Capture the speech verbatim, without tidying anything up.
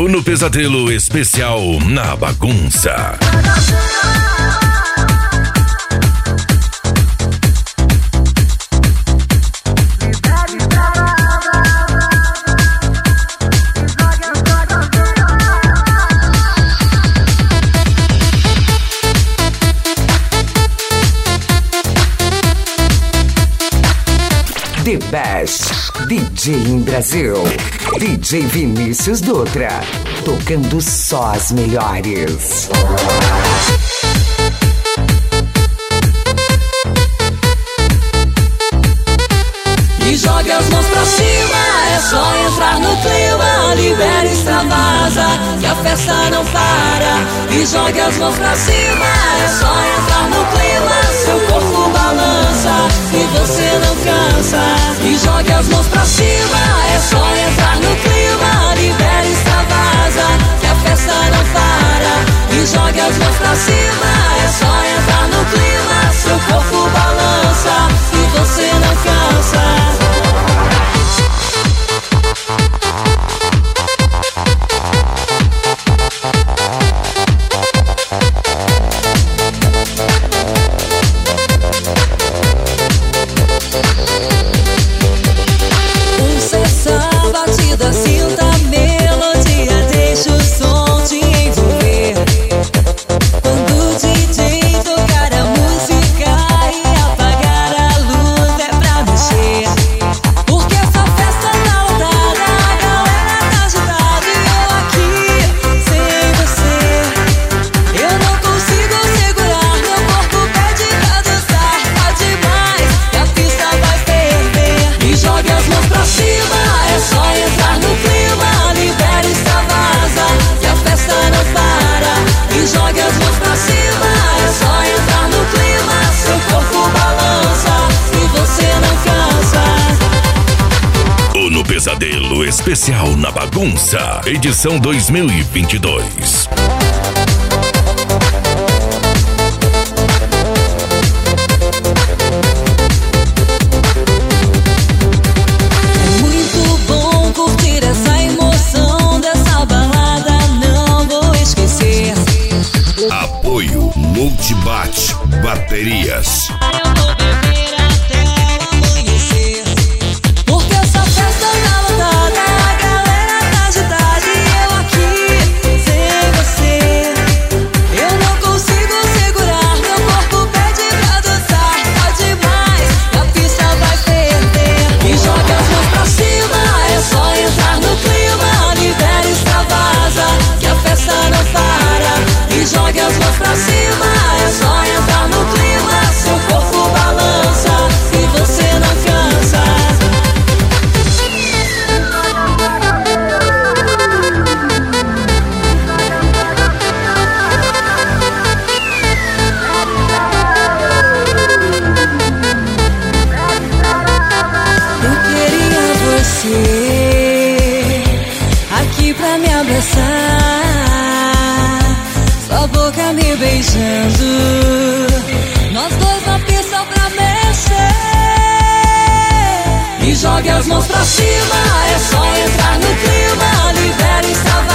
O No Pesadelo especial na bagunça. The Best D J em Brasil. D J Vinícius Dutra. Tocando só as melhores. E jogue as mãos pra cima, é só entrar no clima. Libera e extravasa, que a festa não para. E jogue as mãos pra cima, é só entrar no clima. Seu corpo balança e você não cansa. E jogue as mãos pra cima, é só entrar no clima. Libera e extravasa, que a festa não para. E jogue as mãos pra cima, é só entrar no clima. Seu corpo balança e você não cansa. Pesadelo especial na bagunça, edição dois mil e vinte e dois. É muito bom curtir essa emoção dessa balada, não vou esquecer. Apoio Multibat Baterias. Aqui pra me abraçar, sua boca me beijando, nós dois na pista pra mexer. E jogue as mãos pra cima, é só entrar no clima. Libera e extravasa,